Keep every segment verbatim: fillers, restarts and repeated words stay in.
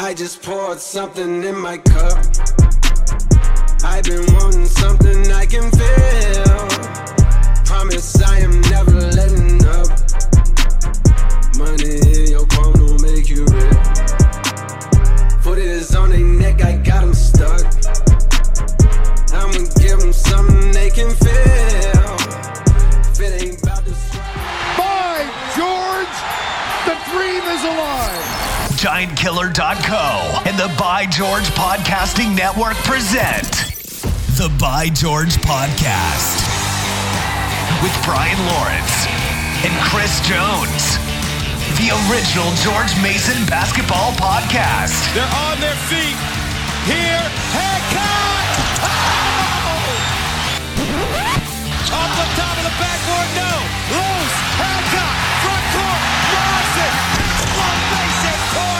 I just poured something in my cup. I've been wanting something I can feel. Promise I am never letting up. Money in your palm don't make you real. Foot is on their neck, I got them stuck. I'ma give them something they can feel. If it ain't about this. By George, the dream is alive. Giant Killer dot co and the By George Podcasting Network present the By George Podcast with Brian Lawrence and Chris Jones. The original George Mason basketball podcast. They're on their feet. Here, Hancock! Oh! Off the top of the backboard, no. Loose, Hancock, front court, Morrison. One Mason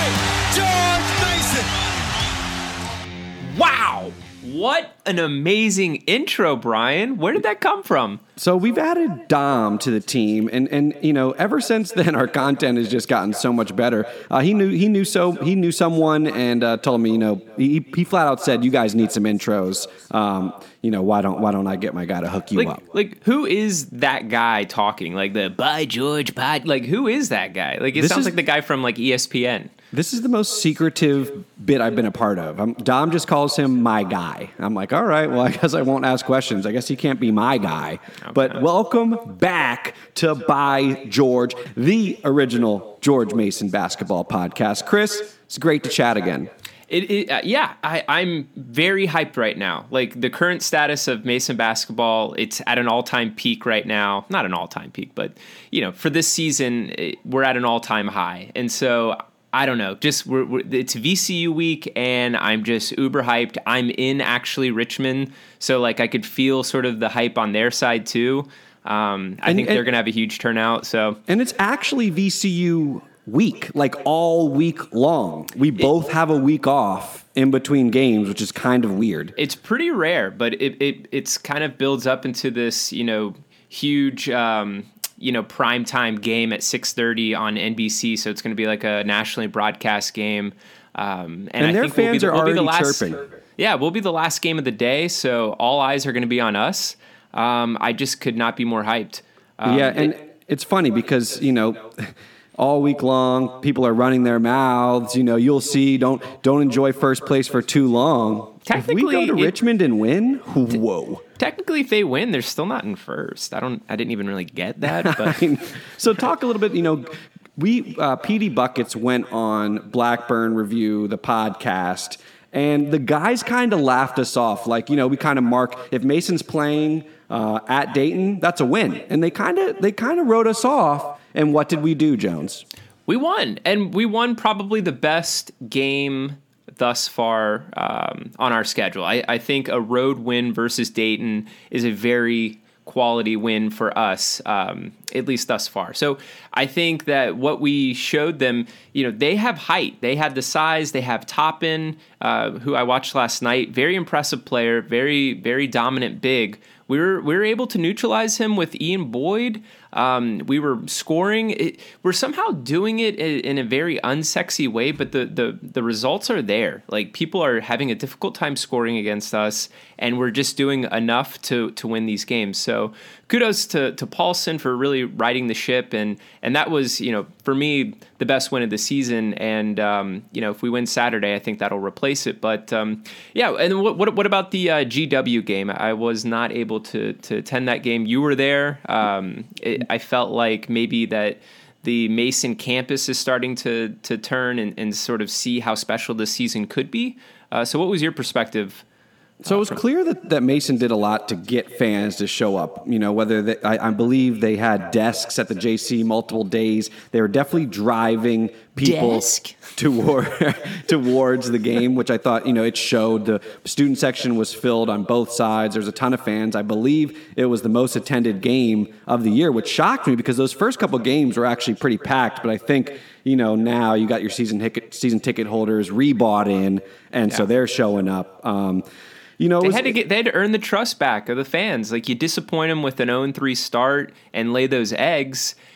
point, George Mason. Wow! What an amazing intro, Brian. Where did that come from? So we've added Dom to the team, and, and you know, ever since then, our content has just gotten so much better. Uh, he knew he knew so he knew someone, and uh, told me, you know, he, he flat out said, "You guys need some intros. Um, you know, why don't why don't I get my guy to hook you like, up?" Like, who is that guy talking? Like the By George pod? Like, who is that guy? Like, it This sounds is- like the guy from like E S P N. This is the most secretive bit I've been a part of. Um, Dom just calls him my guy. I'm like, all right, well, I guess I won't ask questions. I guess he can't be my guy. Okay. But welcome back to By George, the original George Mason basketball podcast. Chris, it's great to chat again. It, it uh, yeah, I, I'm very hyped right now. Like the current status of Mason basketball, it's at an all-time peak right now. Not an all-time peak, but you know, for this season, it, we're at an all-time high, and so. I don't know, just we're, we're, it's V C U week, and I'm just uber hyped. I'm in actually Richmond, so like I could feel sort of the hype on their side too. Um, I and, think and, they're gonna have a huge turnout. So, and it's actually V C U week, like all week long. We both have a week off in between games, which is kind of weird. It's pretty rare, but it it it's kind of builds up into this, you know, huge. Um, you know, primetime game at six thirty on N B C, so it's going to be like a nationally broadcast game. Um, and, and I their think fans we'll be the, are we'll already be the last, chirping. Yeah, we'll be the last game of the day, so all eyes are going to be on us. Um, I just could not be more hyped. Um, yeah, and it, it's funny because, you know, all week long, people are running their mouths. You know, you'll see, don't don't enjoy first place for too long. If we go to it, Richmond and win, whoa. Technically, if they win, they're still not in first. I don't. I didn't even really get that. But so talk a little bit. You know, we uh, P D Buckets went on Blackburn Review, the podcast, and the guys kind of laughed us off. Like, you know, we kind of mark if Mason's playing uh, at Dayton, that's a win, and they kind of they kind of wrote us off. And what did we do, Jones? We won, and we won probably the best game thus far um, on our schedule. I, I think a road win versus Dayton is a very quality win for us, um, at least thus far. So I think that what we showed them, you know, they have height. They had the size. They have Toppin, uh, who I watched last night. Very impressive player, very, very dominant big. We were, we were able to neutralize him with Ian Boyd. Um, we were scoring. It, we're somehow doing it in a very unsexy way, but the, the, the results are there. Like, people are having a difficult time scoring against us, and we're just doing enough to to win these games. So kudos to to Paulson for really riding the ship, and and that was, you know, for me, the best win of the season. And um, you know, if we win Saturday, I think that'll replace it. But um, yeah, and what what, what about the uh, G W game? I was not able to to attend that game. You were there. Um, it, I felt like maybe that the Mason campus is starting to to turn and, and sort of see how special this season could be. Uh, so what was your perspective? So it was clear that, that Mason did a lot to get fans to show up. You know, whether they, I, I believe they had desks at the J C multiple days. They were definitely driving people Desk. toward, towards the game, which I thought, you know, it showed. The student section was filled on both sides. There's a ton of fans. I believe it was the most attended game of the year, which shocked me because those first couple games were actually pretty packed. But I think, you know, now you got your season ticket, season ticket holders rebought in, and yeah. so they're showing up. Um, You know, they was, had to get they had to earn the trust back of the fans. Like, you disappoint them with an oh and three start and lay those eggs,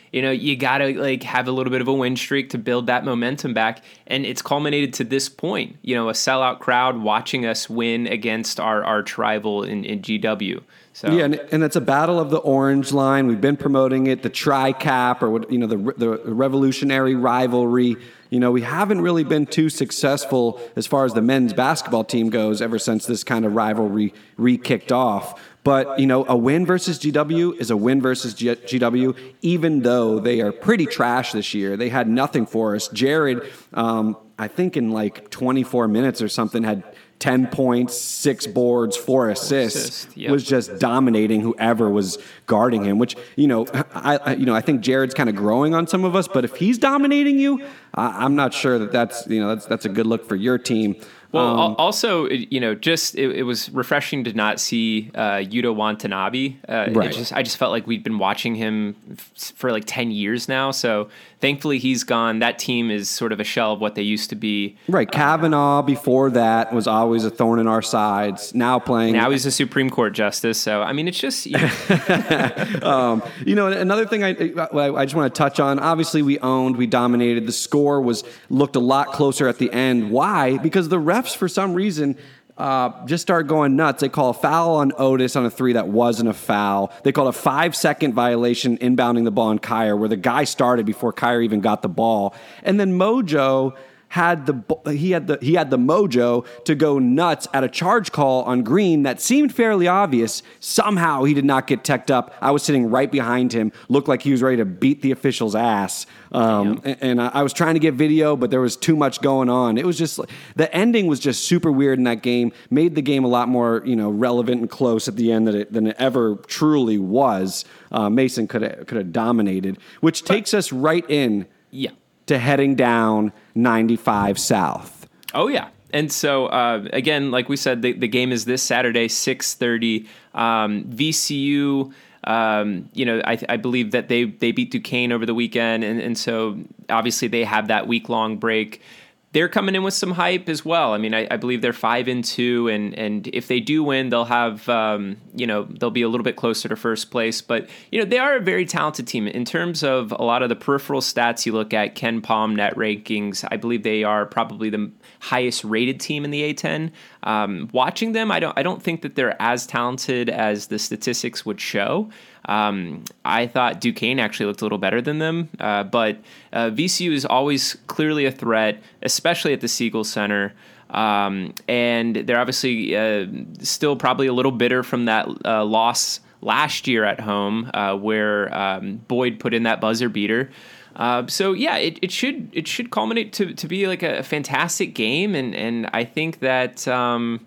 you know, you got to like have a little bit of a win streak to build that momentum back. And it's culminated to this point, you know, a sellout crowd watching us win against our arch rival in, in G W. So. Yeah, and, and it's a battle of the orange line. We've been promoting it, the tri-cap, or what, you know, the the revolutionary rivalry. You know, we haven't really been too successful as far as the men's basketball team goes ever since this kind of rivalry re-kicked off. But, you know, a win versus G W is a win versus G- GW, even though they are pretty trash this year. They had nothing for us. Jared, um, I think in like twenty-four minutes or something, had ten points, six boards, four assists, Assist, yep. was just dominating whoever was guarding him, which, you know, I, I you know, I think Jared's kind of growing on some of us, but if he's dominating you, I, I'm not sure that that's, you know, that's, that's a good look for your team. Well, Um, also, you know, just it, it was refreshing to not see uh, Yuta Watanabe. Uh, Right. it just, I just felt like we'd been watching him f- for like ten years now. So thankfully he's gone. That team is sort of a shell of what they used to be. Right. Kavanaugh before that was always a thorn in our sides. Now playing. Now he's a Supreme Court justice. So, I mean, it's just, you know, um, you know, another thing I, I I just want to touch on, obviously we owned, we dominated. The score was looked a lot closer at the end. Why? Because the refs, for some reason, uh, just start going nuts. They call a foul on Otis on a three that wasn't a foul. They called a five-second violation inbounding the ball on Kyer, where the guy started before Kyer even got the ball. And then Mojo had the he had the he had the mojo to go nuts at a charge call on Green that seemed fairly obvious. Somehow he did not get teched up. I was sitting right behind him, looked like he was ready to beat the official's ass. Um, and, and I was trying to get video, but there was too much going on. It was just the ending was just super weird in that game. Made the game a lot more, you know, relevant and close at the end than it, than it ever truly was. Uh, Mason could have, could have dominated, which takes us right in. yeah. To heading down ninety-five South. Oh, yeah. And so, uh, again, like we said, the, the game is this Saturday, six thirty. Um, V C U, um, you know, I, I believe that they, they beat Duquesne over the weekend. And, and so, obviously, they have that week-long break. They're coming in with some hype as well. I mean, I, I believe they're five and two, and and if they do win, they'll have um, you know they'll be a little bit closer to first place. But you know they are a very talented team in terms of a lot of the peripheral stats. You look at Ken Palm net rankings. I believe they are probably the highest rated team in the A ten. Um, watching them, I don't I don't think that they're as talented as the statistics would show. Um, I thought Duquesne actually looked a little better than them, uh, but uh, V C U is always clearly a threat, especially at the Siegel Center. Um, and they're obviously uh, still probably a little bitter from that uh, loss last year at home, uh, where um, Boyd put in that buzzer beater. Uh, so yeah, it, it should it should culminate to, to be like a fantastic game, and, and I think that um,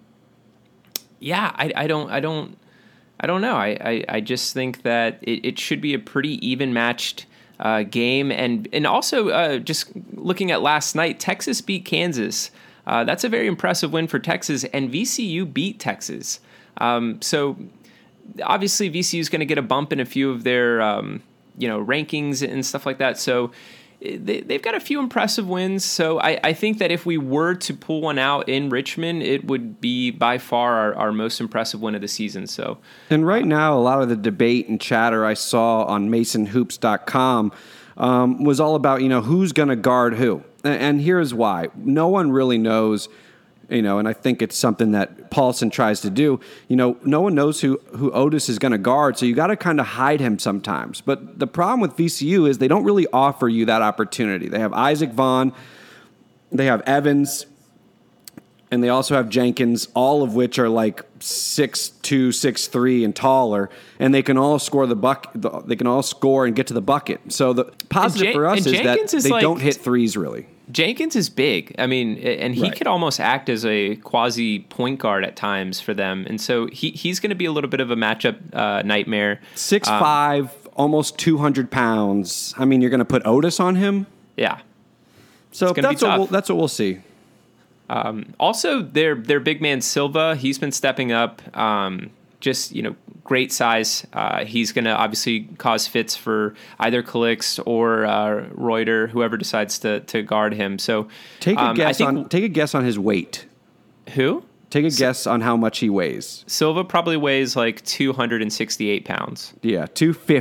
yeah, I, I don't I don't. I don't know. I, I, I just think that it, it should be a pretty even matched uh, game. And and also uh, just looking at last night, Texas beat Kansas. Uh, that's a very impressive win for Texas. And V C U beat Texas. Um, so obviously V C U is going to get a bump in a few of their um, you know rankings and stuff like that. So they, they've got a few impressive wins. So I, I think that if we were to pull one out in Richmond, it would be by far our, our most impressive win of the season. So, and right now, a lot of the debate and chatter I saw on Mason Hoops dot com um, was all about, you know, who's going to guard who. And, and here's why. No one really knows, you know, and I think it's something that Paulson tries to do. You know, no one knows who, who Otis is going to guard, so you got to kind of hide him sometimes. But the problem with V C U is they don't really offer you that opportunity. They have Isaac Vaughn, they have Evans, and they also have Jenkins, all of which are like six two, six three, and taller, and they can all score the buck. They can all score and get to the bucket. So the positive Jen- for us is Jenkins that is they like, don't hit threes really. Jenkins is big. I mean, and he Right. could almost act as a quasi point guard at times for them. And so he he's going to be a little bit of a matchup uh, nightmare. Six Um, five, almost two hundred pounds. I mean, you're going to put Otis on him. Yeah. So It's gonna be that's what tough. we'll, that's what we'll see. Um, also, their their big man Silva, he's been stepping up. Um, just you know, great size. Uh, he's going to obviously cause fits for either Calix or uh, Reuter, whoever decides to to guard him. So Take a um, I guess think- on take a guess on his weight. who Take a guess on how much he weighs. Silva probably weighs like two hundred sixty-eight pounds. Yeah, two fifty.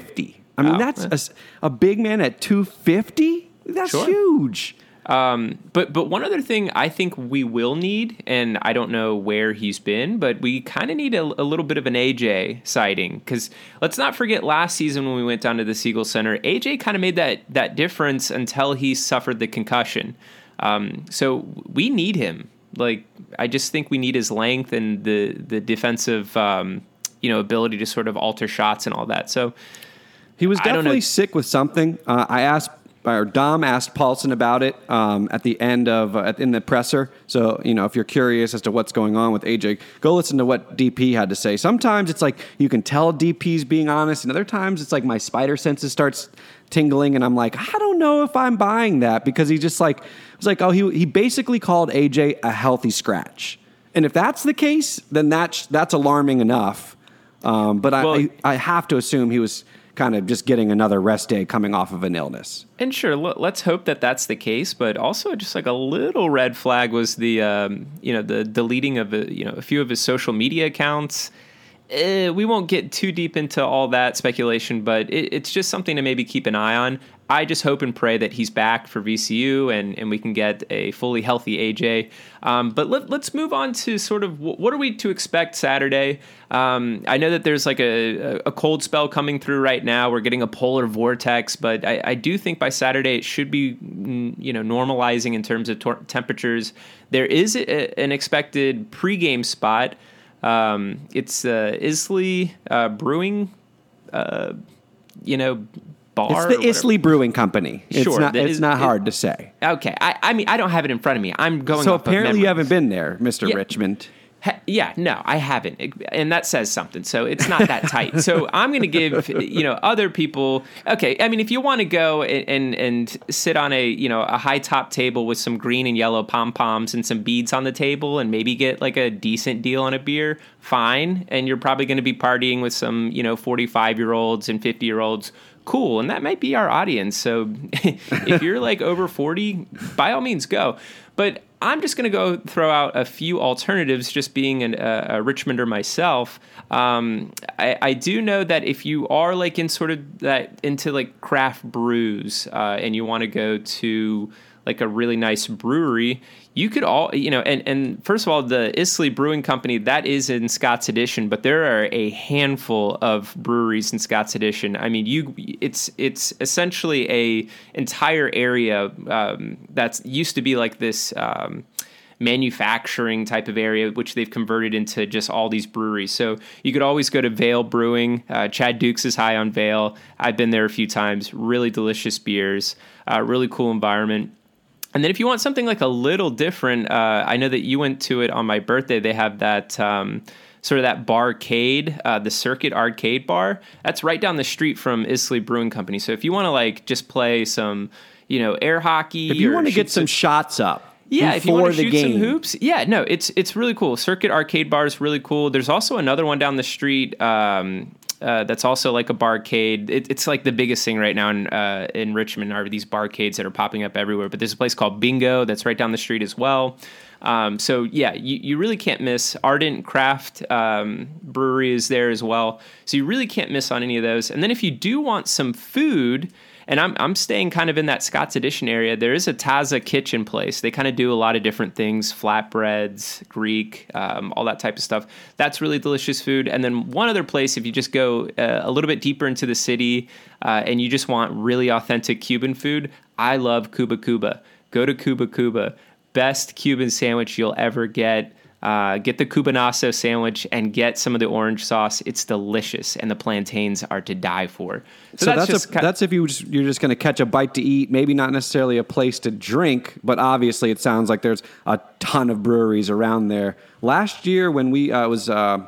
I mean, Wow. that's a, a big man at two fifty. That's Sure. huge. Um, but but one other thing I think we will need, and I don't know where he's been, but we kind of need a, a little bit of an A J sighting, because let's not forget last season when we went down to the Siegel Center, A J kind of made that that difference until he suffered the concussion. Um, so we need him. Like, I just think we need his length and the the defensive um, you know ability to sort of alter shots and all that. So He was I don't know. definitely sick with something. Uh, I asked, or Dom asked Paulson about it um, at the end of uh, in the presser. So, you know, if you're curious as to what's going on with A J, go listen to what D P had to say. Sometimes it's like you can tell D P's being honest, and other times it's like my spider senses starts tingling, and I'm like, I don't know if I'm buying that, because he just like it's like, oh, he he basically called A J a healthy scratch, and if that's the case, then that's that's alarming enough. Um, but I, Well- I I have to assume he was kind of just getting another rest day coming off of an illness. And sure, l- let's hope that that's the case. But also, just like a little red flag was the, um, you know, the deleting of a, you know a few of his social media accounts. Eh, we won't get too deep into all that speculation, but it, it's just something to maybe keep an eye on. I just hope and pray that he's back for V C U and, and we can get a fully healthy A J. Um, but let, let's move on to sort of w- what are we to expect Saturday? Um, I know that there's like a, a cold spell coming through right now. We're getting a polar vortex, but I, I do think by Saturday it should be mm, you know normalizing in terms of tor- temperatures. There is a, an expected pregame spot. Um, it's uh, Isley uh, Brewing, uh, you know. Bar It's or the whatever. Isley Brewing Company. It's Sure, not, that it's is- not it- hard to say. Okay, I, I mean I don't have it in front of me. I'm going. So off apparently of you memory. haven't been there, Mister Yeah. Richmond. Ha- yeah, no, I haven't, and that says something. So it's not that tight. So I'm going to give you know other people. Okay, I mean if you want to go and, and and sit on a you know a high top table with some green and yellow pom poms and some beads on the table and maybe get like a decent deal on a beer, fine. And you're probably going to be partying with some you know forty-five year olds and fifty year olds. Cool, and that might be our audience. So if you're like over forty, by all means go. But I'm just going to go throw out a few alternatives, just being an, uh, a Richmonder myself. Um, I, I do know that if you are like in sort of that into like craft brews uh, and you want to go to like a really nice brewery, you could all, you know, and, and first of all, the Isley Brewing Company, that is in Scott's Addition, but there are a handful of breweries in Scott's Addition. I mean, you, it's, it's essentially a entire area um, that's used to be like this um, manufacturing type of area, which they've converted into just all these breweries. So you could always go to Vale Brewing. Uh, Chad Dukes is high on Vale. I've been there a few times. Really delicious beers, uh, really cool environment. And then if you want something like a little different, uh, I know that you went to it on my birthday. They have that um, sort of that barcade, uh, the Circuit Arcade Bar. That's right down the street from Isley Brewing Company. So if you want to like just play some, you know, air hockey. If you or want to shoot get some shots up yeah, if you before want to the shoot game. some hoops, yeah, no, it's it's really cool. Circuit Arcade Bar is really cool. There's also another one down the street um, uh, that's also like a barcade. It, it's like the biggest thing right now in uh, in Richmond are these barcades that are popping up everywhere. But there's a place called Bingo that's right down the street as well. Um, so yeah, you, you really can't miss. Ardent Craft um, Brewery is there as well. So you really can't miss on any of those. And then if you do want some food, and I'm I'm staying kind of in that Scott's Addition area, there is a Taza Kitchen place. They kind of do a lot of different things, flatbreads, Greek, um, all that type of stuff. That's really delicious food. And then one other place, if you just go uh, a little bit deeper into the city uh, and you just want really authentic Cuban food, I love Cuba Cuba. Go to Cuba Cuba. Best Cuban sandwich you'll ever get. Uh, get the Cubanazo sandwich and get some of the orange sauce. It's delicious, and the plantains are to die for. So, that's just a, ki- that's if you just, you're just going to catch a bite to eat. Maybe not necessarily a place to drink, but obviously it sounds like there's a ton of breweries around there. Last year when we uh, was uh,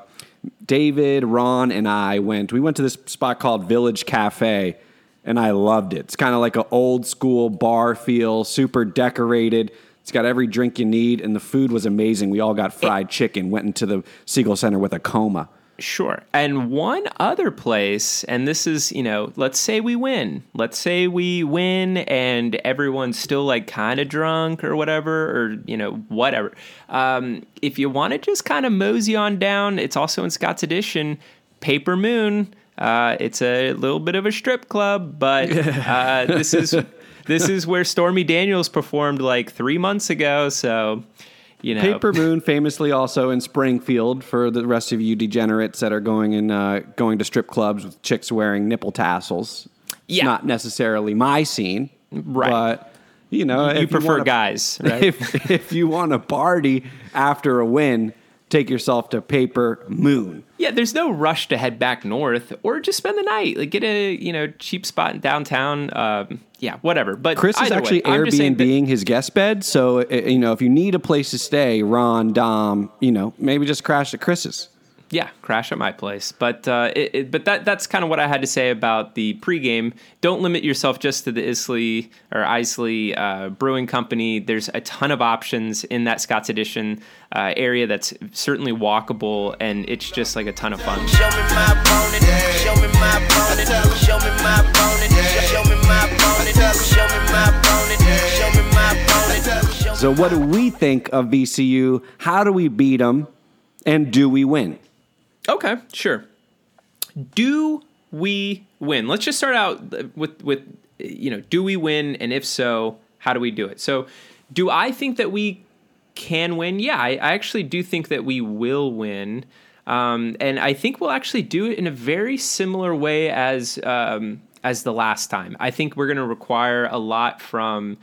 David, Ron, and I went, we went to this spot called Village Cafe, and I loved it. It's kind of like an old school bar feel, super decorated. It's got every drink you need, and the food was amazing. We all got fried chicken, went into the Siegel Center with a coma. Sure. And one other place, and this is, you know, let's say we win. Let's say we win and everyone's still like kind of drunk or whatever, or, you know, whatever. Um, if you want to just kind of mosey on down, it's also in Scott's Addition, Paper Moon. Uh, it's a little bit of a strip club, but uh, this is this is where Stormy Daniels performed like three months ago. So, you know, Paper Moon, famously also in Springfield, for the rest of you degenerates that are going in uh, going to strip clubs with chicks wearing nipple tassels. It's Yeah. not necessarily my scene, Right. But you know, you if prefer wanna, guys, right? If if you want to party after a win, take yourself to Paper Moon. Yeah, there's no rush to head back north or just spend the night. Like get a you know cheap spot in downtown. Um, yeah, whatever. But Chris is either actually way, I'm just saying that- Airbnb-ing his guest bed, so uh, you know if you need a place to stay, Ron, Dom, you know maybe just crash at Chris's. Yeah, crash at my place. But uh, it, it, but that that's kind of what I had to say about the pregame. Don't limit yourself just to the Isley or Isley uh, Brewing Company. There's a ton of options in that Scott's Edition uh, area that's certainly walkable, and it's just like a ton of fun. Show me my opponent. Show me my opponent. Show me my opponent. Show me my opponent. Show me my opponent. Show me my opponent. So what do we think of V C U? How do we beat them? And do we win? Okay, sure. Do we win? Let's just start out with with you know, do we win? And if so, how do we do it? So, do I think that we can win? Yeah, I, I actually do think that we will win. Um, and I think we'll actually do it in a very similar way as um, as the last time. I think we're going to require a lot from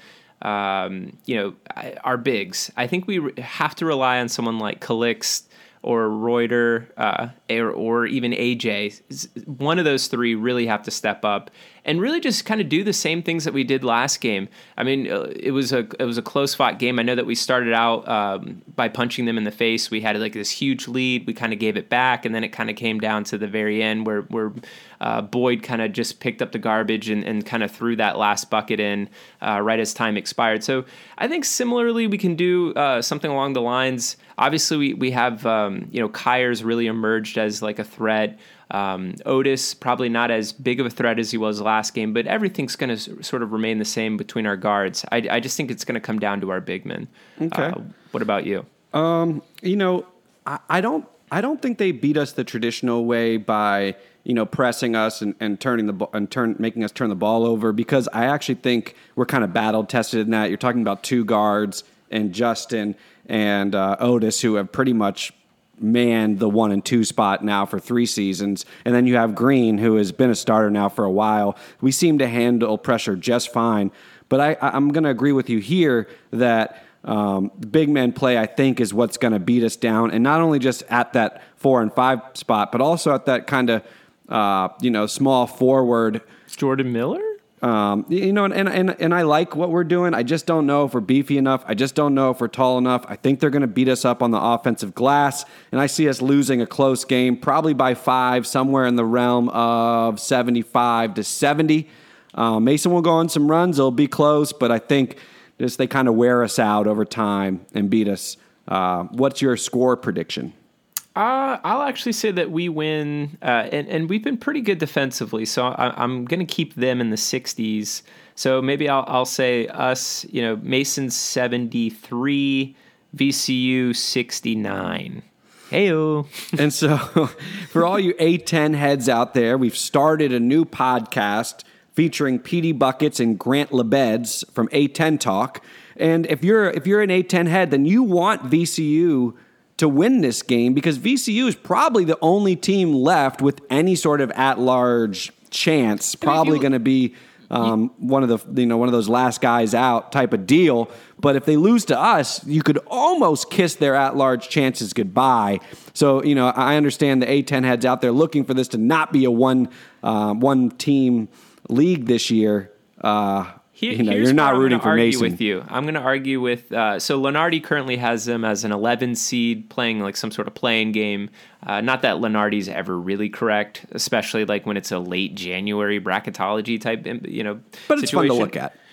um, you know our bigs. I think we have to rely on someone like Calix or Reuter, uh, or, or even A J. One of those three really have to step up and really just kind of do the same things that we did last game. I mean, uh, it was a it was a close fought game. I know that we started out um, by punching them in the face. We had like this huge lead. We kind of gave it back, and then it kind of came down to the very end where where uh, Boyd kind of just picked up the garbage and, and kind of threw that last bucket in uh, right as time expired. So I think similarly we can do uh, something along the lines. Obviously, we we have um, you know Kyers really emerged as like a threat. Um, Otis probably not as big of a threat as he was last game, but everything's going to s- sort of remain the same between our guards. I, I just think it's going to come down to our big men. Okay. Uh, what about you? Um, you know, I, I don't I don't think they beat us the traditional way by you know pressing us and, and turning the ball and turn making us turn the ball over, because I actually think we're kind of battle tested in that. You're talking about two guards and Justin and uh, Otis, who have pretty much manned the one and two spot now for three seasons. And then you have Green, who has been a starter now for a while. We seem to handle pressure just fine. But I, I'm going to agree with you here that um, big men play, I think, is what's going to beat us down. And not only just at that four and five spot, but also at that kind of, uh, you know, small forward. Jordan Miller? Um, you know, and, and and I like what we're doing. I just don't know if we're beefy enough. I just don't know if we're tall enough. I think they're going to beat us up on the offensive glass, and I see us losing a close game, probably by five, somewhere in the realm of seventy-five to seventy. Uh, Mason will go on some runs. It'll be close, but I think just they kind of wear us out over time and beat us. Uh, what's your score prediction? Uh, I'll actually say that we win, uh, and, and we've been pretty good defensively, so I, I'm going to keep them in the sixties. So maybe I'll, I'll say us, you know, Mason seventy-three, V C U sixty-nine. Heyo. And so for all you A ten heads out there, we've started a new podcast featuring Petey Buckets and Grant Lebeds from A ten Talk. And if you're if you're an A ten head, then you want V C U to win this game, because V C U is probably the only team left with any sort of at-large chance. Probably going to be um, one of the you know one of those last guys out type of deal. But if they lose to us, you could almost kiss their at-large chances goodbye. So you know I understand the A ten heads out there looking for this to not be a one uh, one team league this year. Uh, Here, you know, here's you're not where I'm rooting gonna for argue Mason. with you. I'm going to argue with uh, so Lenardi currently has them as an eleven seed playing like some sort of playing game. Uh, not that Lenardi's ever really correct, especially like when it's a late January bracketology type, you know, But it's situation. fun to look at.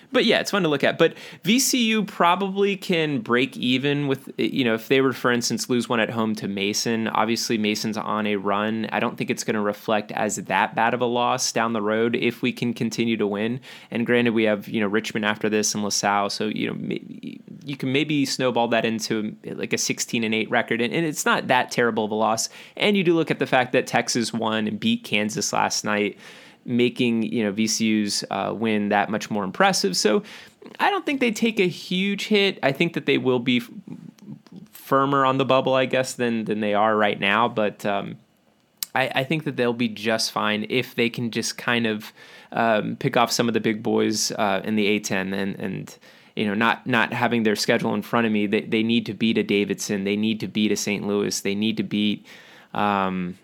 But yeah, it's fun to look at. But V C U probably can break even with, you know, if they were, for instance, lose one at home to Mason. Obviously, Mason's on a run. I don't think it's going to reflect as that bad of a loss down the road if we can continue to win. And granted, we have, you know, Richmond after this and LaSalle. So, you know, maybe, you can maybe snowball that into like a sixteen and eight record. And, and it's not that terrible of a loss. And you do look at the fact that Texas won and beat Kansas last night, making, you know, V C U's uh, win that much more impressive. So I don't think they take a huge hit. I think that they will be f- firmer on the bubble, I guess, than than they are right now. But um, I, I think that they'll be just fine if they can just kind of um, pick off some of the big boys uh, in the A ten and and you know not not having their schedule in front of me. They they need to beat a Davidson. They need to beat a Saint Louis. They need to beat. Um,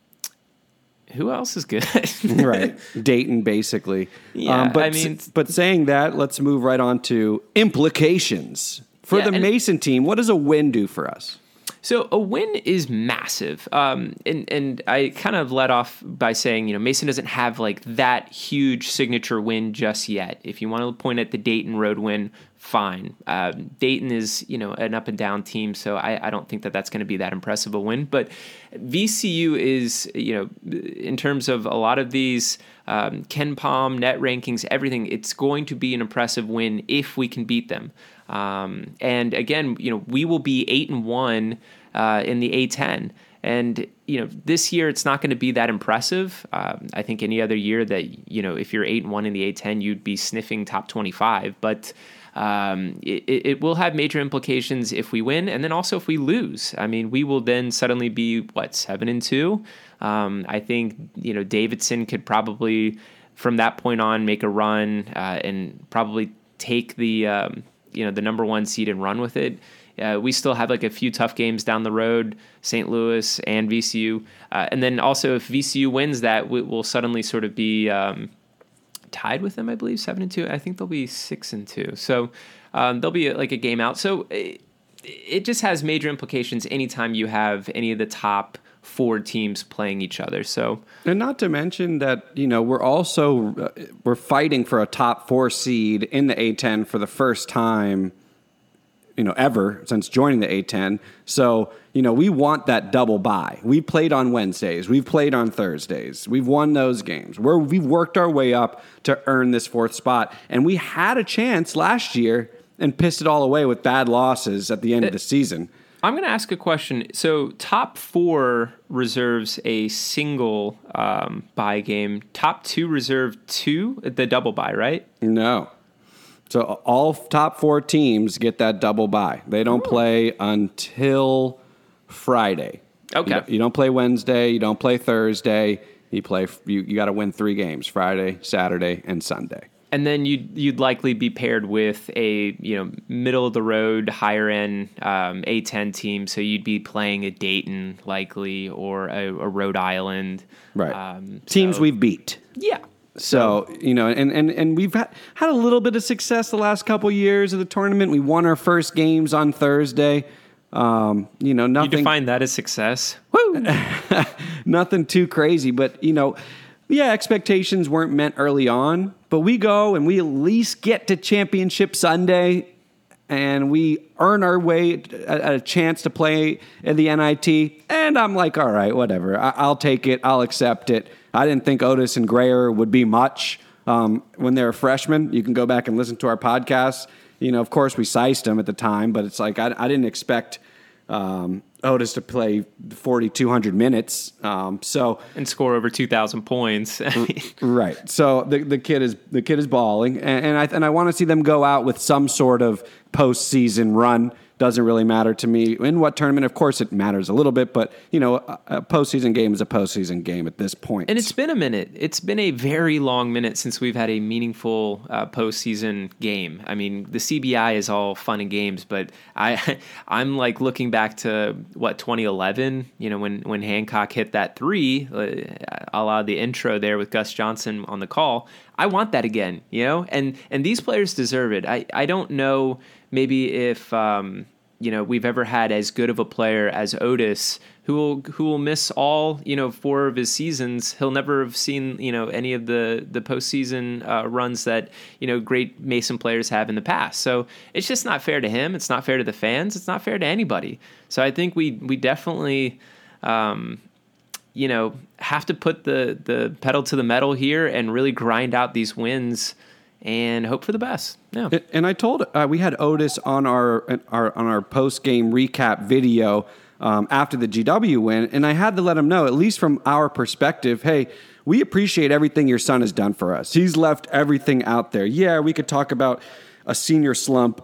Who else is good? Right. Dayton, basically. Yeah, um, but, I mean, but saying that, let's move right on to implications. For Yeah, the and- Mason team, what does a win do for us? So a win is massive. Um, and, and I kind of led off by saying, you know, Mason doesn't have like that huge signature win just yet. If you want to point at the Dayton road win, fine. Um, Dayton is, you know, an up and down team, so I, I don't think that that's going to be that impressive a win. But V C U is, you know, in terms of a lot of these um, Ken Palm, net rankings, everything, it's going to be an impressive win if we can beat them. Um, and again, you know, we will be eight and one uh, in the A ten. And, you know, this year it's not going to be that impressive. Um, I think any other year that, you know, if you're eight and one in the A ten, you'd be sniffing top twenty-five. But um, it, it will have major implications if we win, and then also if we lose. I mean, we will then suddenly be what, seven and two. Um, I think, you know, Davidson could probably from that point on make a run uh, and probably take the um, you know the number one seed and run with it. Uh, we still have like a few tough games down the road, Saint Louis and V C U. Uh, and then also if V C U wins that, we, we'll suddenly sort of be um, tied with them, I believe, seven and two. I think they'll be six and two. So um, they'll be like a game out. So it, it just has major implications anytime you have any of the top four teams playing each other. So, and not to mention that, you know, we're also, uh, we're fighting for a top four seed in the A ten for the first time, you know, ever since joining the A ten. So, you know, we want that double bye. We played on Wednesdays. We've played on Thursdays. We've won those games. We're, we've worked our way up to earn this fourth spot. And we had a chance last year and pissed it all away with bad losses at the end of the season. I'm going to ask a question. So top four reserves a single um, bye game. Top two reserve two, the double bye, right? No. So all top four teams get that double bye. They don't play until Friday. Okay. You don't, you don't play Wednesday. You don't play Thursday. You play. You, you got to win three games: Friday, Saturday, and Sunday. And then you'd you'd likely be paired with a you know middle of the road, higher end um, A ten team. So you'd be playing a Dayton likely or a, a Rhode Island. Right. Um, Teams so, we've beat. Yeah. So, you know, and, and, and we've had, had a little bit of success the last couple years of the tournament. We won our first games on Thursday. Um, you know, nothing. You define that as success. Woo! Nothing too crazy, but, you know, yeah, expectations weren't met early on, but we go and we at least get to Championship Sunday and we earn our way a, a chance to play in the N I T. And I'm like, all right, whatever. I, I'll take it. I'll accept it. I didn't think Otis and Grayer would be much um, when they were freshmen. You can go back and listen to our podcast. You know, of course, we sized them at the time, but it's like I, I didn't expect um, Otis to play forty-two hundred minutes. Um, so and score over two thousand points. Right. So the the kid is the kid is balling, and, and I and I want to see them go out with some sort of postseason run. Doesn't really matter to me in what tournament. Of course, it matters a little bit, but you know, a, a postseason game is a postseason game at this point. And it's been a minute. It's been a very long minute since we've had a meaningful uh, postseason game. I mean, the C B I is all fun and games, but I, I'm like looking back to what twenty eleven. You know, when when Hancock hit that three, uh, a la the intro there with Gus Johnson on the call. I want that again. You know, and and these players deserve it. I I don't know. Maybe if, um, you know, we've ever had as good of a player as Otis, who will who will miss all, you know, four of his seasons. He'll never have seen, you know, any of the the postseason uh, runs that, you know, great Mason players have in the past. So it's just not fair to him. It's not fair to the fans. It's not fair to anybody. So I think we we definitely, um, you know, have to put the the pedal to the metal here and really grind out these wins and hope for the best. Yeah. And I told uh, we had Otis on our our on our post game recap video um, after the G W win, and I had to let him know, at least from our perspective, hey, we appreciate everything your son has done for us. He's left everything out there. Yeah, we could talk about a senior slump.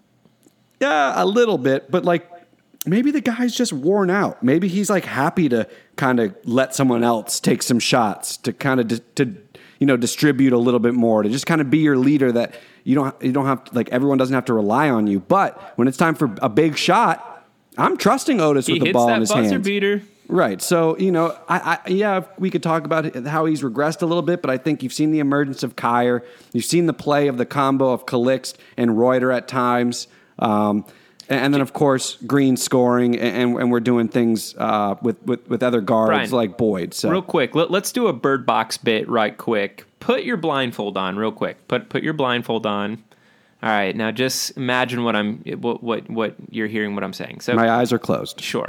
Yeah, a little bit, but like maybe the guy's just worn out. Maybe he's like happy to kind of let someone else take some shots, to kind of di- to you know distribute a little bit more, to just kind of be your leader, that you don't you don't have to, like everyone doesn't have to rely on you. But when it's time for a big shot, I'm trusting Otis he with the ball in his hands. He hits that buzzer beater. Right. So, you know, I, I yeah, we could talk about how he's regressed a little bit, but I think you've seen the emergence of Kyer. You've seen the play of the combo of Calixt and Reuter at times. Um, and, and then, of course, Green scoring, and, and we're doing things uh, with, with, with other guards Brian, like Boyd. So real quick, let, let's do a bird box bit right quick. Put your blindfold on real quick. Put put your blindfold on. All right, now just imagine what I'm, what what, what you're hearing, what I'm saying. So my eyes are closed. Sure.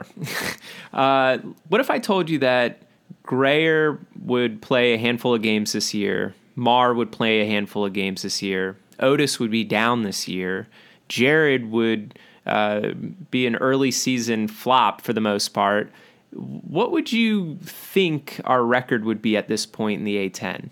uh, what if I told you that Grayer would play a handful of games this year, Marr would play a handful of games this year, Otis would be down this year, Jared would uh, be an early season flop for the most part? What would you think our record would be at this point in the A ten?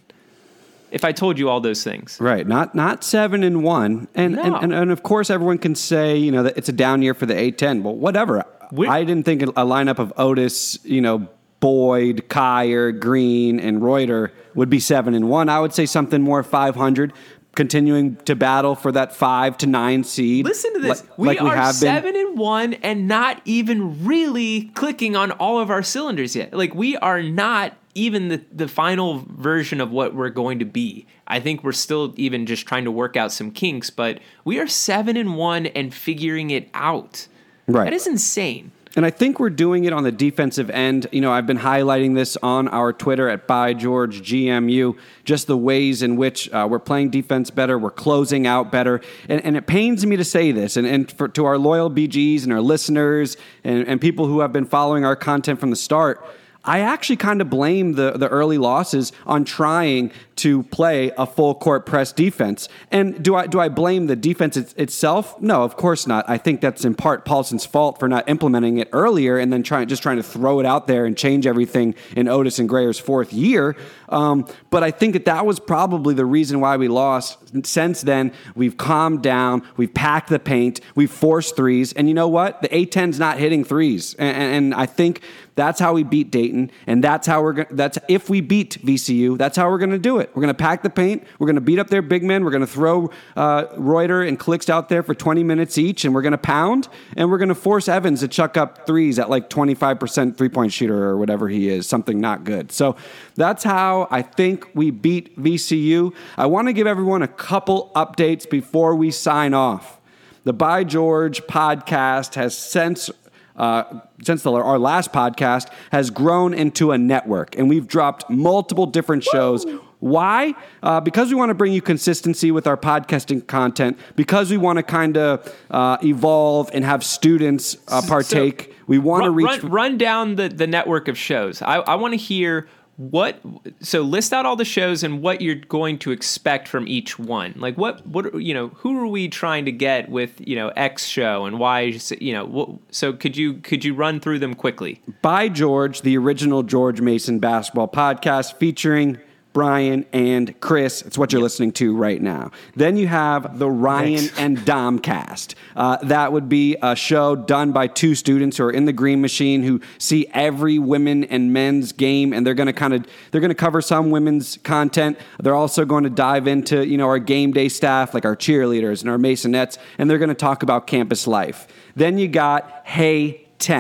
If I told you all those things. Right. Not not seven and one. And, No. and, and, and of course, everyone can say, you know, that it's a down year for the A ten. Well, whatever. We- I didn't think a lineup of Otis, you know, Boyd, Kyer, Green, and Reuter would be seven and one. I would say something more five hundred, continuing to battle for that five to nine seed. Listen to this. li- we like we are have seven been. and one and not even really clicking on all of our cylinders yet. Like, we are not even the, the final version of what we're going to be. I think we're still even just trying to work out some kinks, but we are seven and one and figuring it out. Right. That is insane. And I think we're doing it on the defensive end. You know, I've been highlighting this on our Twitter at By George G M U, just the ways in which uh, we're playing defense better, we're closing out better. And, and it pains me to say this, and, and for, to our loyal B Gs and our listeners and, and people who have been following our content from the start, I actually kind of blame the, the early losses on trying to play a full court press defense. And do I do I blame the defense it, itself? No, of course not. I think that's in part Paulson's fault for not implementing it earlier and then trying just trying to throw it out there and change everything in Otis and Grayer's fourth year. Um, but I think that that was probably the reason why we lost. Since then, we've calmed down, we've packed the paint, we've forced threes, and you know what? The A ten's not hitting threes, and, and I think that's how we beat Dayton, and that's how we're going. That's if we beat V C U, that's how we're going to do it. We're going to pack the paint. We're going to beat up their big men. We're going to throw uh, Reuter and Calixt out there for twenty minutes each, and we're going to pound, and we're going to force Evans to chuck up threes at like twenty-five percent three-point shooter or whatever he is, something not good. So that's how I think we beat V C U. I want to give everyone a couple updates before we sign off. The By George podcast has since Uh, since the, our last podcast has grown into a network, and we've dropped multiple different shows. Woo! Why? Uh, because we want to bring you consistency with our podcasting content, because we want to kind of uh, evolve and have students uh, partake. So we want to reach... Run, run down the, the network of shows. I, I want to hear what... So list out all the shows and what you're going to expect from each one. Like what, what you know, who are we trying to get with, you know, X show and why, you know, what, so could you could you run through them quickly? By George, the original George Mason basketball podcast featuring Brian and Chris. It's what you're yep. listening to right now. Then you have the Ryan Thanks. and Domcast. Uh, that would be a show done by two students who are in the Green Machine, who see every women and men's game, and they're going to kind of they're going to cover some women's content. They're also going to dive into, you know, our game day staff, like our cheerleaders and our Masonettes, and they're going to talk about campus life. Then you got Hey ten.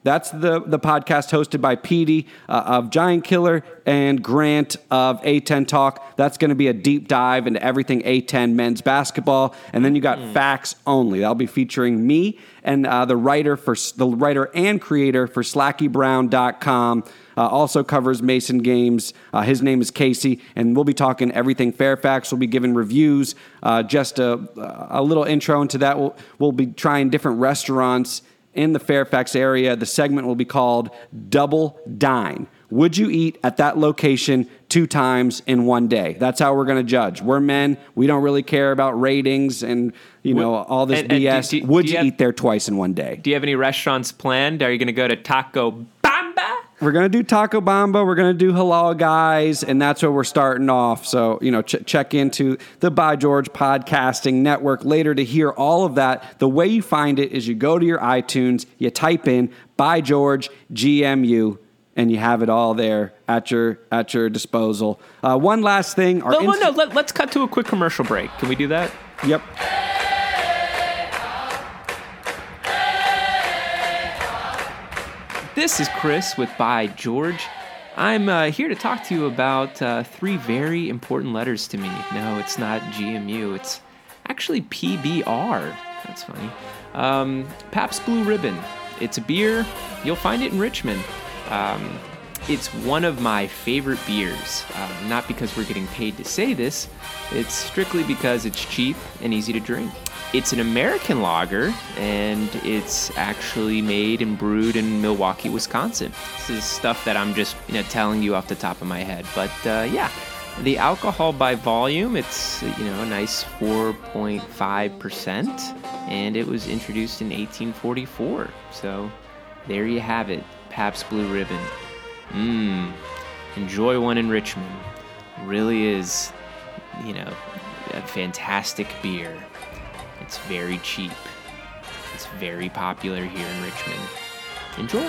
That's the, the podcast hosted by Petey uh, of Giant Killer and Grant of A ten Talk. That's going to be a deep dive into everything A ten men's basketball. And then you got mm. Facts Only. That'll be featuring me and uh, the writer for the writer and creator for slacky brown dot com. Uh, also covers Mason games. Uh, his name is Casey, and we'll be talking everything Fairfax. We'll be giving reviews. Uh, just a, a little intro into that. We'll, we'll be trying different restaurants in the Fairfax area. The segment will be called Double Dine. Would you eat at that location two times in one day? That's how we're going to judge. We're men. We don't really care about ratings and, you know, all this and, B S. And do, do, Would do you, you have, eat there twice in one day? Do you have any restaurants planned? Are you going to go to Taco Bamba? We're going to do Taco Bamba. We're going to do Halal Guys, and that's where we're starting off. So, you know, ch- check into the By George Podcasting Network later to hear all of that. The way you find it is you go to your iTunes, you type in By George G M U, and you have it all there at your at your disposal. Uh, one last thing. Our no, inst- no, let, let's cut to a quick commercial break. Can we do that? Yep. This is Chris with By George. I'm uh, here to talk to you about uh, three very important letters to me. No, it's not G M U. It's actually P B R. That's funny. Um, Pabst Blue Ribbon. It's a beer. You'll find it in Richmond. Um, it's one of my favorite beers. Uh, not because we're getting paid to say this. It's strictly because it's cheap and easy to drink. It's an American lager, and it's actually made and brewed in Milwaukee, Wisconsin. This is stuff that I'm just, you know, telling you off the top of my head. But uh, yeah, the alcohol by volume, it's, you know, a nice four point five percent, and it was introduced in eighteen forty-four. So there you have it, Pabst Blue Ribbon. Mmm, enjoy one in Richmond. Really is, you know, a fantastic beer. It's very cheap. It's very popular here in Richmond. Enjoy.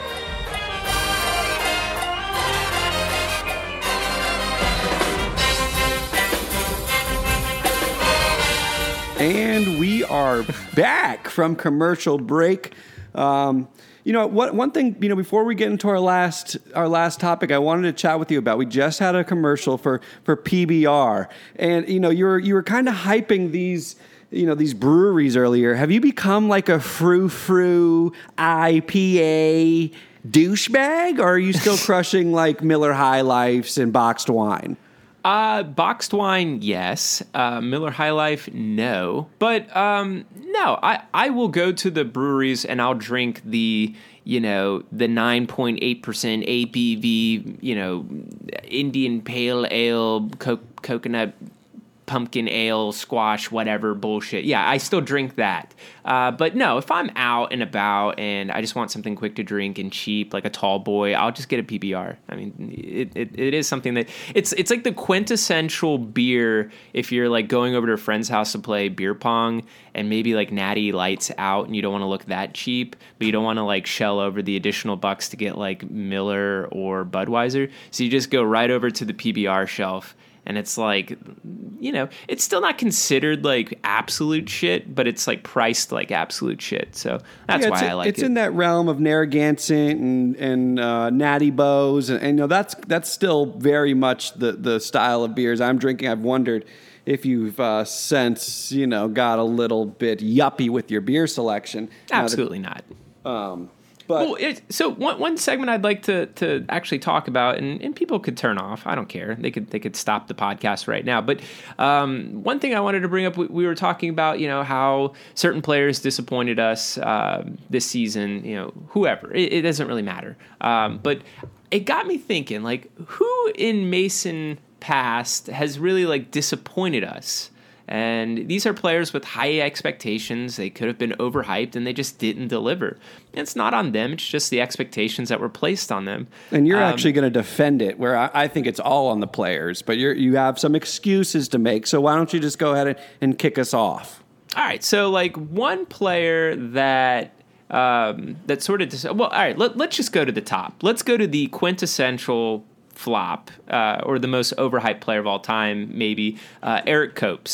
And we are back from commercial break. Um, you know, what, one thing, you know, before we get into our last our last topic, I wanted to chat with you about. We just had a commercial for for P B R, and you know, you were you were kind of hyping these. You know, these breweries earlier. Have you become like a frou-frou I P A douchebag, or are you still crushing like Miller High Lifes and boxed wine? Uh, boxed wine, yes. Uh, Miller High Life, no. But um, no, I, I will go to the breweries and I'll drink the, you know, the nine point eight percent A B V, you know, Indian Pale Ale, co- coconut pumpkin ale, squash, whatever bullshit. Yeah, I still drink that. Uh, but no, if I'm out and about and I just want something quick to drink and cheap, like a tall boy, I'll just get a P B R. I mean, it, it, it is something that it's it's like the quintessential beer if you're like going over to a friend's house to play beer pong and maybe like Natty Light's out and you don't want to look that cheap, but you don't want to like shell over the additional bucks to get like Miller or Budweiser. So you just go right over to the P B R shelf. And it's like, you know, it's still not considered like absolute shit, but it's like priced like absolute shit. So that's yeah, why a, I like it's it. It's in that realm of Narragansett and and uh, Natty Bows, and, and you know that's that's still very much the the style of beers I'm drinking. I've wondered if you've uh, since you know got a little bit yuppie with your beer selection. Absolutely that, not. Um, But, well, it, so one one segment I'd like to to actually talk about, and, and people could turn off. I don't care. They could they could stop the podcast right now. But um, one thing I wanted to bring up, we, we were talking about, you know, how certain players disappointed us uh, this season. You know, whoever it, it doesn't really matter. Um, but it got me thinking, like, who in Mason past has really like disappointed us? And these are players with high expectations. They could have been overhyped, and they just didn't deliver. And it's not on them. It's just the expectations that were placed on them. And you're um, actually going to defend it, where I, I think it's all on the players. But you're, you have some excuses to make. So why don't you just go ahead and, and kick us off? All right. So, like, one player that um, that sort of dis- – well, all right, let, let's just go to the top. Let's go to the quintessential flop uh, or the most overhyped player of all time, maybe, uh, Eric Copes.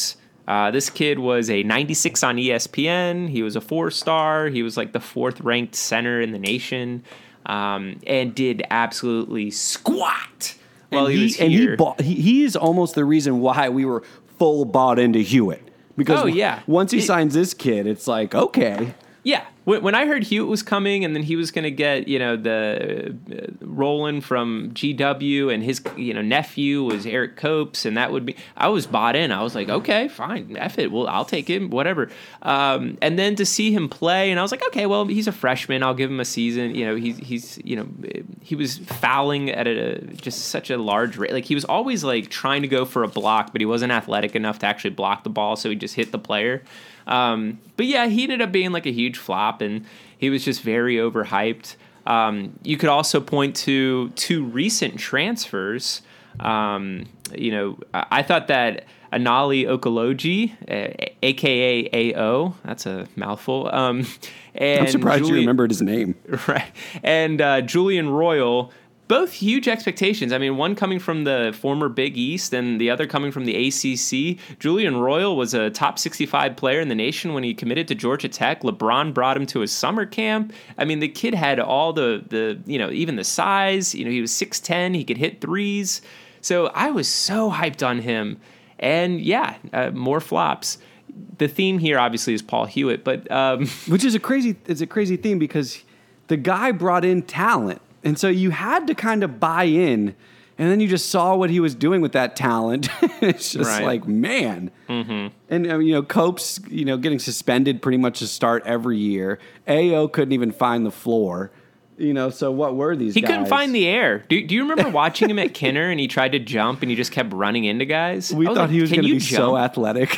Uh, this kid was a ninety-six on E S P N. He was a four-star. He was like the fourth-ranked center in the nation, um, and did absolutely squat while and he, he was and here. he bought, he he is almost the reason why we were full bought into Hewitt. Because Oh, yeah. once he It- signs this kid, it's like, okay. Yeah, when, when I heard Hewitt was coming, and then he was going to get, you know, the uh, Roland from G W, and his, you know, nephew was Eric Copes, and that would be, I was bought in. I was like, okay, fine, F it, well, I'll take him, whatever. Um, and then to see him play, and I was like, okay, well, he's a freshman, I'll give him a season. You know, he's he's you know, he was fouling at a just such a large rate. Like he was always like trying to go for a block, but he wasn't athletic enough to actually block the ball, so he just hit the player. Um, but yeah, he ended up being like a huge flop, and he was just very overhyped. Um, you could also point to two recent transfers. Um, you know, I, I thought that Anali Okoloji, uh, a k a. A O, that's a mouthful. Um, and I'm surprised you Julian- remembered his name. Right. And uh, Julian Royal, both huge expectations. I mean, one coming from the former Big East and the other coming from the A C C. Julian Royal was a top sixty-five player in the nation when he committed to Georgia Tech. LeBron brought him to his summer camp. I mean, the kid had all the, the you know, even the size. You know, he was six ten. He could hit threes. So I was so hyped on him. And yeah, uh, more flops. The theme here obviously is Paul Hewitt, but um, Which is a crazy it's a crazy theme because the guy brought in talent. And so you had to kind of buy in, and then you just saw what he was doing with that talent. It's just Right. like, man. Mm-hmm. And, uh, you know, Copes, you know, getting suspended pretty much to start every year. A O couldn't even find the floor. You know, so what were these he guys? couldn't find the air. Do, do you remember watching him at Kenner and he tried to jump and he just kept running into guys? We I thought like, he was "Can going to you be so jump?" athletic.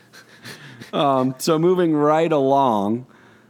um, so moving right along,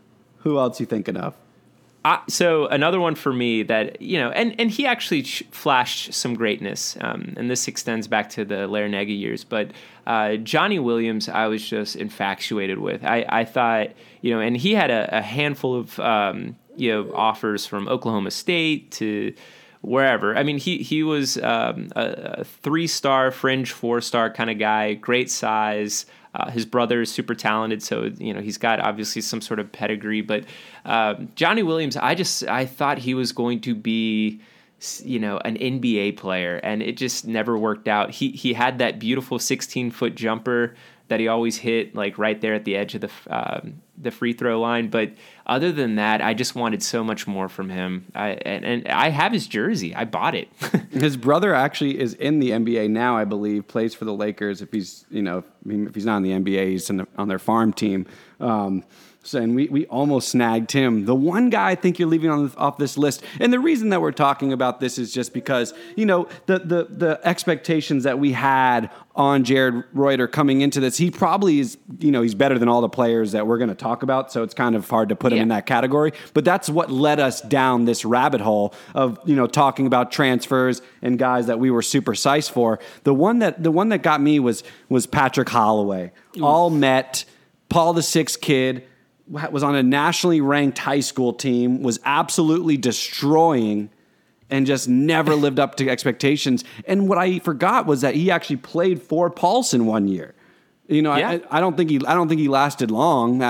who else you thinking of? Uh, so another one for me that, you know, and, and he actually sh- flashed some greatness, um, and this extends back to the Larranaga years, but uh, Johnny Williams I was just infatuated with. I, I thought, you know, and he had a, a handful of, um, you know, offers from Oklahoma State to wherever. I mean, he, he was um, a, a three-star, fringe four-star kind of guy, great size. Uh, his brother is super talented, so you know he's got obviously some sort of pedigree. But uh, Johnny Williams, I just I thought he was going to be, you know, an N B A player, and it just never worked out. He he had that beautiful sixteen foot jumper that he always hit like right there at the edge of the um, the free throw line. But other than that, I just wanted so much more from him. I and, and I have his jersey. I bought it. His brother actually is in the N B A now, I believe, plays for the Lakers. If he's, you know, if he's not in the N B A, he's in the, on their farm team. Um, so, and we, we almost snagged him. The one guy I think you're leaving on off this list, and the reason that we're talking about this is just because, you know, the the the expectations that we had on Jared Reuter coming into this, he probably is, you know, he's better than all the players that we're going to talk about. So it's kind of hard to put him Yeah. in that category. But that's what led us down this rabbit hole of, you know, talking about transfers and guys that we were super psyched for. The one that the one that got me was was Patrick Holloway. All met, Paul the Sixth kid, was on a nationally ranked high school team, was absolutely destroying, and just never lived up to expectations. And what I forgot was that he actually played for Paulson one year. You know, Yeah. I, I don't think he I don't think he lasted long,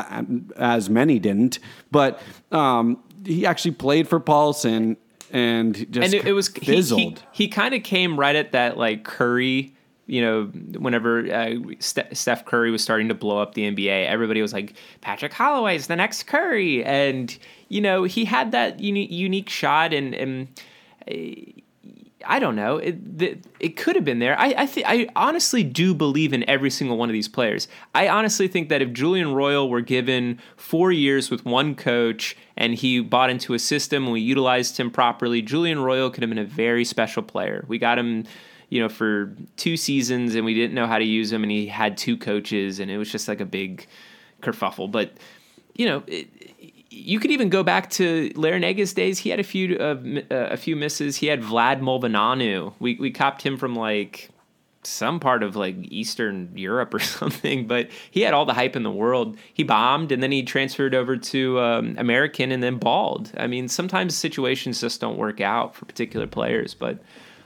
as many didn't, but um, he actually played for Paulson and just and it, it was he, fizzled. he, he kind of came right at that like Curry, you know, whenever uh, Ste- Steph Curry was starting to blow up the N B A, everybody was like, Patrick Holloway is the next Curry. And, you know, he had that uni- unique shot and, and uh, I don't know, it, the, it could have been there. I I, th- I honestly do believe in every single one of these players. I honestly think that if Julian Royal were given four years with one coach and he bought into a system and we utilized him properly, Julian Royal could have been a very special player. We got him, you know, for two seasons and we didn't know how to use him and he had two coaches and it was just like a big kerfuffle. But, you know, it, you could even go back to Larranaga's days. He had a few uh, a few misses. He had Vlad Molvananu. We we copped him from like some part of like Eastern Europe or something, but he had all the hype in the world. He bombed and then he transferred over to um, American and then balled. I mean, sometimes situations just don't work out for particular players, but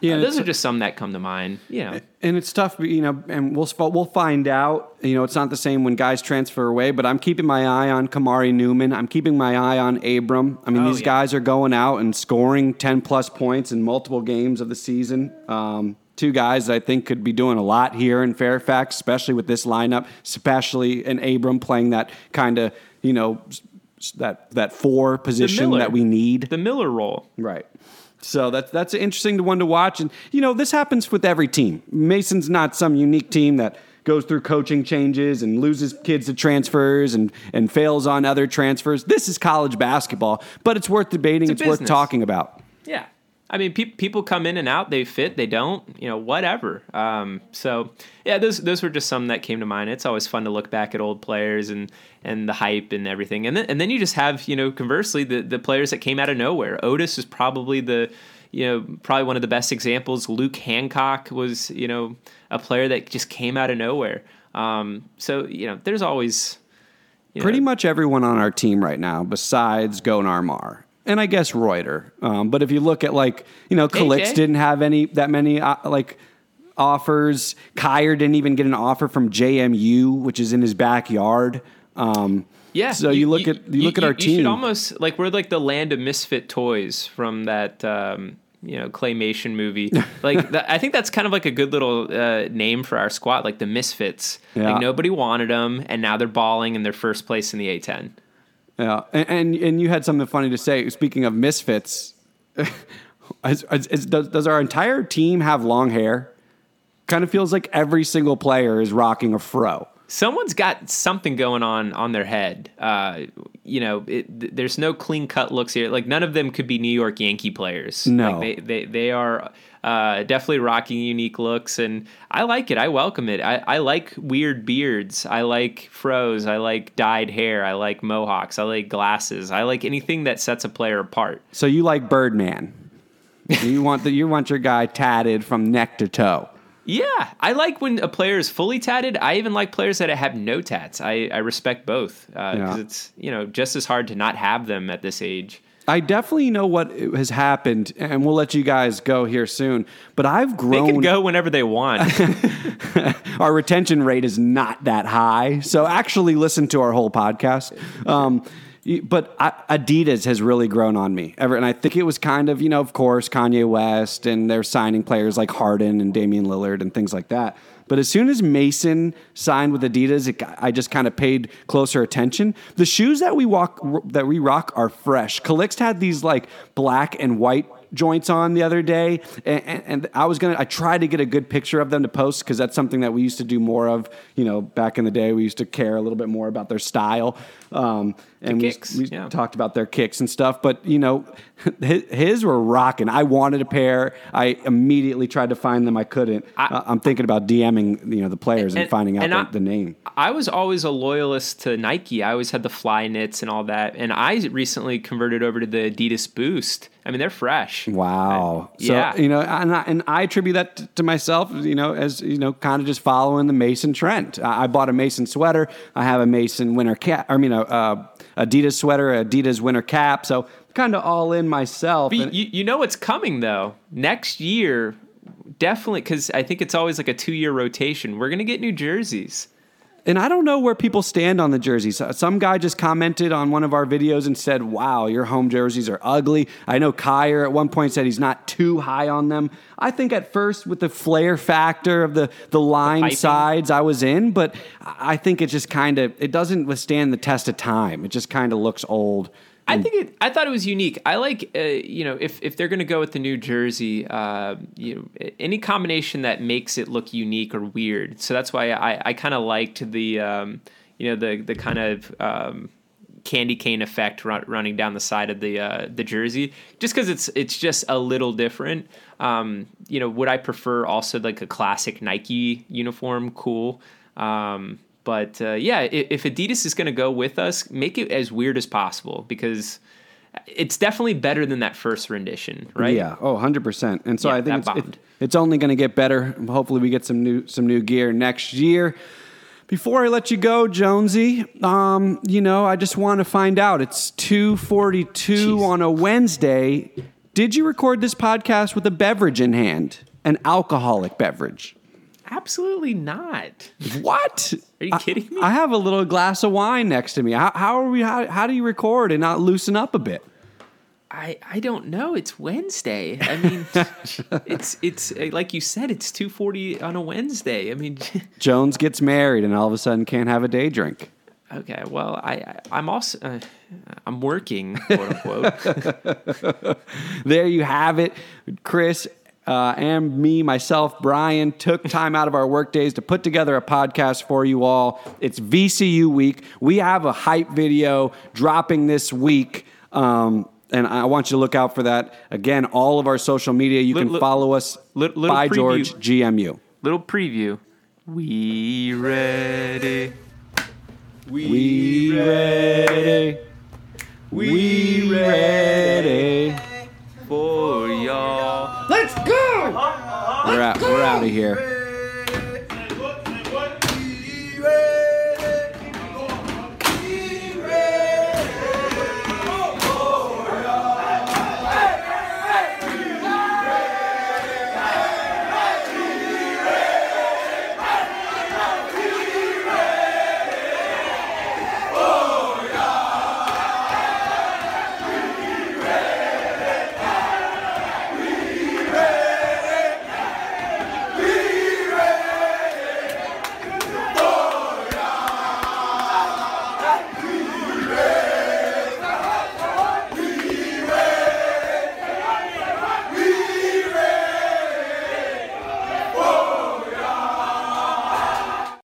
Yeah, Uh, those it's- are just some that come to mind. You know, And it's tough, you know, and we'll we'll find out. You know, it's not the same when guys transfer away, but I'm keeping my eye on Kamari Newman. I'm keeping my eye on Abram. I mean, Oh, these yeah. guys are going out and scoring ten-plus points in multiple games of the season. Um, two guys that I think could be doing a lot here in Fairfax, especially with this lineup, especially in Abram playing that kind of, you know, s- that that four position Miller. that we need. the Miller role. Right. So that's that's an interesting one to watch. And, you know, this happens with every team. Mason's not some unique team that goes through coaching changes and loses kids to transfers and, and fails on other transfers. This is college basketball, but it's worth debating. It's It's, a worth business. talking about. Yeah. I mean, pe- people come in and out. They fit. They don't. You know, whatever. Um, so, yeah, those those were just some that came to mind. It's always fun to look back at old players and, and the hype and everything. And then and then you just have, you know, conversely, the, the players that came out of nowhere. Otis is probably the, you know, probably one of the best examples. Luke Hancock was, you know, a player that just came out of nowhere. Um, so, you know, there's always... You know, Pretty much everyone on our team right now, besides Gonar Mar. And I guess Reuter. Um, but if you look at, like, you know, Kalix A J? didn't have any that many, uh, like, offers. Kyer didn't even get an offer from J M U, which is in his backyard. Um, Yeah. So you, look at you, look at our you team. should almost like we're like the land of misfit toys from that um, you know claymation movie. Like that, I think that's kind of like a good little uh, name for our squad, like the Misfits. Yeah. Like nobody wanted them, and now they're balling and they're first place in the A ten. Yeah, and, and and you had something funny to say. Speaking of misfits, is, is, is, does, does our entire team have long hair? Kind of feels like every single player is rocking a fro. Someone's got something going on on their head. Uh, you know, it, th- there's no clean cut looks here. Like none of them could be New York Yankee players. No. like they they they are uh, definitely rocking unique looks, and I like it. I welcome it. I, I like weird beards. I like fros. I like dyed hair. I like mohawks. I like glasses. I like anything that sets a player apart. So you like Birdman? you want the you want your guy tatted from neck to toe. Yeah, I like when a player is fully tatted. I even like players that have no tats. I, I respect both because uh, Yeah. it's you know just as hard to not have them at this age. I definitely know what has happened, and we'll let you guys go here soon. But I've They grown. can go whenever they want. Our retention rate is not that high. So actually listen to our whole podcast. Um, y- but I, Adidas has really grown on me ever. And I think it was kind of, you know, of course, Kanye West, and they're signing players like Harden and Damian Lillard and things like that. But as soon as Mason signed with Adidas, it, I just kind of paid closer attention. The shoes that we walk that we rock are fresh. Calixte had these like black and white joints on the other day, and, and, and I was gonna I tried to get a good picture of them to post because that's something that we used to do more of. You know, back in the day, we used to care a little bit more about their style. Um, and we, kicks, we yeah. talked about their kicks and stuff, but you know, his, his were rocking. I wanted a pair. I immediately tried to find them. I couldn't. I, uh, I'm thinking about DMing, you know, the players and, And- finding out and the, I- the name. I was always a loyalist to Nike. I always had the fly knits and all that. And I recently converted over to the Adidas Boost. I mean, they're fresh. Wow. I- so, yeah. you know, and I, and I attribute that t- to myself, you know, as, you know, kind of just following the Mason trend. I, I bought a Mason sweater. I have a Mason winter cap, I mean, a, uh, Adidas sweater, Adidas winter cap. So kind of all in myself. But And- you, you know what's coming, though? Next year, definitely, because I think it's always like a two-year rotation. We're going to get new jerseys. And I don't know where people stand on the jerseys. Some guy just commented on one of our videos and said, wow, your home jerseys are ugly. I know Kyer at one point said he's not too high on them. I think at first with the flare factor of the, the line piping. sides I was in, but I think it just kind of, it doesn't withstand the test of time. It just kind of looks old. I think it. I thought it was unique. I like, uh, you know, if, if they're going to go with the New Jersey, uh, you know, any combination that makes it look unique or weird. So that's why I, I kind of liked the, um, you know, the the kind of um, candy cane effect run, running down the side of the uh, the jersey, just because it's it's just a little different. Um, you know, would I prefer also like a classic Nike uniform? Cool. Um, But uh, yeah, if, if Adidas is going to go with us, make it as weird as possible because it's definitely better than that first rendition, right? Yeah, oh, one hundred percent. And so Yeah, I think that it's, bombed. it, it's only going to get better. Hopefully we get some new some new gear next year. Before I let you go, Jonesy, um, you know, I just want to find out. It's two forty-two Jeez. on a Wednesday. Did you record this podcast with a beverage in hand? An alcoholic beverage? Absolutely not. What? Are you kidding me? I, I have a little glass of wine next to me. How, how are we? How, how do you record and not loosen up a bit? I, I don't know. It's Wednesday. I mean, it's it's like you said. It's two forty on a Wednesday. I mean, Jones gets married and all of a sudden can't have a day drink. Okay. Well, I, I I'm also uh, I'm working, quote unquote. There you have it, Chris. Uh, and me, myself, Brian, took time out of our work days to put together a podcast for you all. It's V C U week. We have a hype video dropping this week, um, and I want you to look out for that. Again, all of our social media, you Little- can follow us little- little by preview. George G M U. Little preview. We ready. We ready. We ready. For y'all. Let's go! We're out. We're out of here.